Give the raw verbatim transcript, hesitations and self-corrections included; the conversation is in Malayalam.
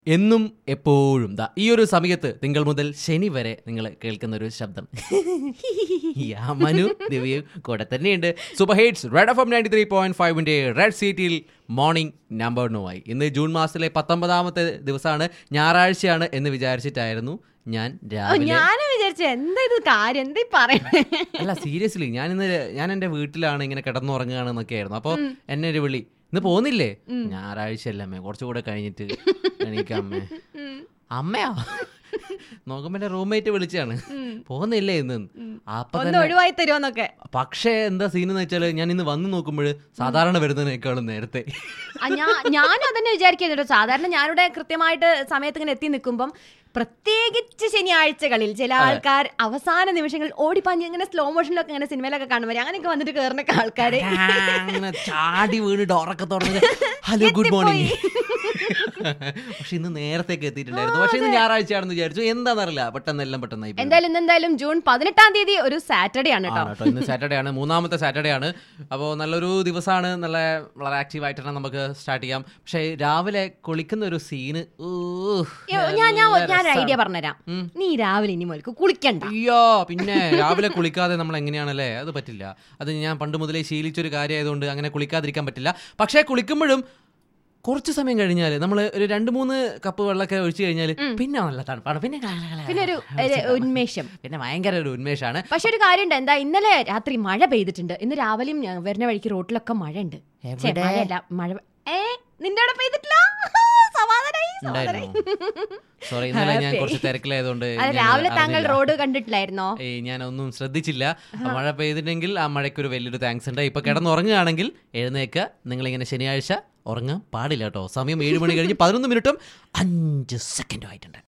എന്നും എപ്പോഴും ദാ ഈ ഒരു സമയത്ത് തിങ്കൾ മുതൽ ശനി വരെ നിങ്ങൾ കേൾക്കുന്ന ഒരു ശബ്ദം യാ മനു ദിവ്യയും കൂടെ തന്നെയുണ്ട്. Super hits red F M ninety three point ഫൈവിന്റെ റെഡ് സീറ്റിൽ മോർണിംഗ് നമ്പർ നോവായി. ഇന്ന് ജൂൺ മാസത്തിലെ പത്തൊമ്പതാമത്തെ ദിവസമാണ്, ഞായറാഴ്ചയാണ് എന്ന് വിചാരിച്ചിട്ടായിരുന്നു ഞാൻ ഞാനും വിചാരിച്ചു എന്താ ഇത് കാര്യം എന്താ പറയണേ. അല്ല സീരിയസ്ലി ഞാൻ ഇന്ന് ഞാൻ എൻ്റെ വീട്ടിലാണ് ഇങ്ങനെ കിടന്നുറങ്ങുകയാണെന്നൊക്കെ ആയിരുന്നു. അപ്പോൾ എന്നെ ഒരു വിളി, ഇന്ന് പോകുന്നില്ലേ? ഞായറാഴ്ച അല്ലേ അമ്മേ, കുറച്ചുകൂടെ കഴിഞ്ഞിട്ട് എണീക്കമ്മേ. അമ്മയാ നോക്കുമ്പോ എന്റെ റൂംമേറ്റ് വിളിച്ചാണ്, പോകുന്നില്ലേ ഇന്ന്. അപ്പൊ ഒഴിവായി തരുമോന്നൊക്കെ. പക്ഷേ എന്താ സീൻ എന്ന് വെച്ചാല് ഞാൻ ഇന്ന് വന്ന് നോക്കുമ്പോൾ സാധാരണ വരുന്നതിനേക്കാളും നേരത്തെ. ഞാനും അതന്നെ വിചാരിക്കുന്നു. സാധാരണ ഞാനിവിടെ കൃത്യമായിട്ട് സമയത്ത് ഇങ്ങനെ എത്തി നിൽക്കുമ്പം, പ്രത്യേകിച്ച് ശനിയാഴ്ചകളിൽ ചില ആൾക്കാർ അവസാന നിമിഷങ്ങളിൽ ഓടിപ്പാഞ്ഞ് ഇങ്ങനെ സ്ലോ മോഷനിലൊക്കെ ഇങ്ങനെ സിനിമയിലൊക്കെ കാണുമ്പോൾ അങ്ങനെയൊക്കെ വന്നിട്ട് കയറുന്നൊക്കെ ആൾക്കാര് ചാടി വീണ് ഡോറൊക്കെ തുറന്ന് ഹലോ ഗുഡ് മോർണിംഗ്. പക്ഷെ ഇന്ന് നേരത്തേക്ക് എത്തിയിട്ടുണ്ടായിരുന്നു. പക്ഷെ ഇന്ന് ഞായറാഴ്ചയാണെന്ന് വിചാരിച്ചു, എന്താണെന്നറിയില്ല, പെട്ടെന്നെല്ലാം പെട്ടെന്നായി. എന്തായാലും ഇന്ന് എന്തായാലും ജൂൺ പതിനെട്ടാം തീയതി ഒരു സാറ്റർഡേ ആണ് കേട്ടോ. ഇന്ന് സാറ്റർഡേ ആണ്, മൂന്നാമത്തെ സാറ്റർഡേ ആണ്. അപ്പോൾ നല്ലൊരു ദിവസമാണ്, നല്ല വളരെ ആക്റ്റീവ് ആയിട്ടാണ് നമുക്ക് സ്റ്റാർട്ട് ചെയ്യാം. പക്ഷെ രാവിലെ കുളിക്കുന്ന ഒരു സീന്, ഞാൻ ഐഡിയ പറഞ്ഞുതരാം. നീ രാവിലെ ഇനി മുതൽക്ക് കുളിക്കണ്ട. അയ്യോ പിന്നെ രാവിലെ കുളിക്കാതെ നമ്മൾ എങ്ങനെയാണല്ലേ, അത് പറ്റില്ല. അത് ഞാൻ പണ്ട് മുതലേ ശീലിച്ചൊരു കാര്യമായതുകൊണ്ട് അങ്ങനെ കുളിക്കാതിരിക്കാൻ പറ്റില്ല. പക്ഷേ കുളിക്കുമ്പോഴും കുറച്ച് സമയം കഴിഞ്ഞാൽ നമ്മൾ ഒരു രണ്ട് മൂന്ന് കപ്പ് വെള്ളമൊക്കെ ഒഴിച്ചു കഴിഞ്ഞാൽ പിന്നെ നല്ല തണുപ്പാണ്, പിന്നെ പിന്നെ ഒരു ഉന്മേഷം, പിന്നെ ഭയങ്കര ഒരു ഉന്മേഷമാണ്. പക്ഷെ ഒരു കാര്യമുണ്ട്, എന്താ ഇന്നലെ രാത്രി മഴ പെയ്തിട്ടുണ്ട്. ഇന്ന് രാവിലെയും വരുന്ന വഴിക്ക് റോട്ടിലൊക്കെ മഴ ഉണ്ട്. മഴ ഏ നിന്റെ അവിടെ പെയ്തിട്ടില്ല? സോറി, ഇന്നലെ ഞാൻ കുറച്ച് തിരക്കിലായതുകൊണ്ട് രാവിലെ താങ്കൾ റോഡ് കണ്ടിട്ടില്ലായിരുന്നോ? ഏയ് ഞാനൊന്നും ശ്രദ്ധിച്ചില്ല. മഴ പെയ്തിട്ടെങ്കിൽ ആ മഴയ്ക്കൊരു വലിയൊരു താങ്ക്സ് ഉണ്ട്. ഇപ്പൊ കിടന്നുറങ്ങുകയാണെങ്കിൽ എഴുന്നേൽക്കുക. നിങ്ങളിങ്ങനെ ശനിയാഴ്ച ഉറങ്ങാൻ പാടില്ല കേട്ടോ. സമയം ഏഴ് മണി കഴിഞ്ഞ് പതിനൊന്ന് മിനിറ്റും അഞ്ച് സെക്കൻഡും ആയിട്ടുണ്ട്.